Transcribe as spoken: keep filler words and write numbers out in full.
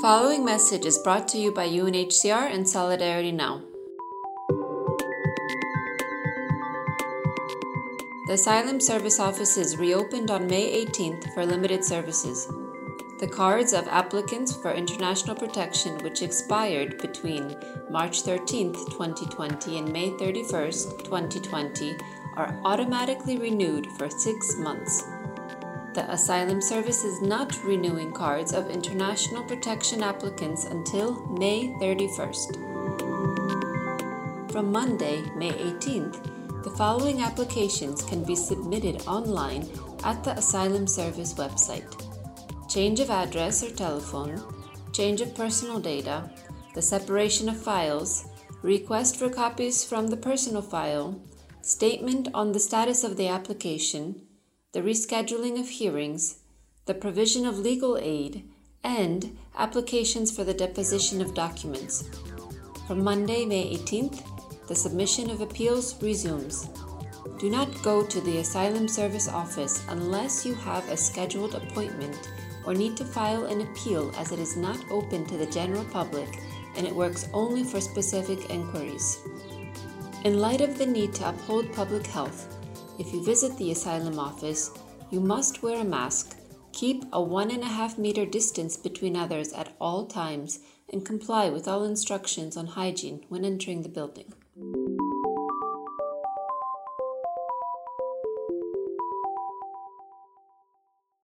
following message is brought to you by U N H C R and Solidarity Now. The Asylum Service offices reopened on May eighteenth for limited services. The cards of applicants for international protection, which expired between March thirteenth, twenty twenty and May thirty-first, twenty twenty, are automatically renewed for six months. The Asylum Service is not renewing cards of international protection applicants until May thirty-first. From Monday, May eighteenth, the following applications can be submitted online at the Asylum Service website: change of address or telephone, change of personal data, the separation of files, request for copies from the personal file, statement on the status of the application, the rescheduling of hearings, the provision of legal aid, and applications for the deposition of documents. From Monday, May eighteenth, the submission of appeals resumes. Do not go to the Asylum Service office unless you have a scheduled appointment or need to file an appeal, as it is not open to the general public and it works only for specific inquiries. In light of the need to uphold public health, if you visit the asylum office, you must wear a mask, keep a one and a half meter distance between others at all times, and comply with all instructions on hygiene when entering the building.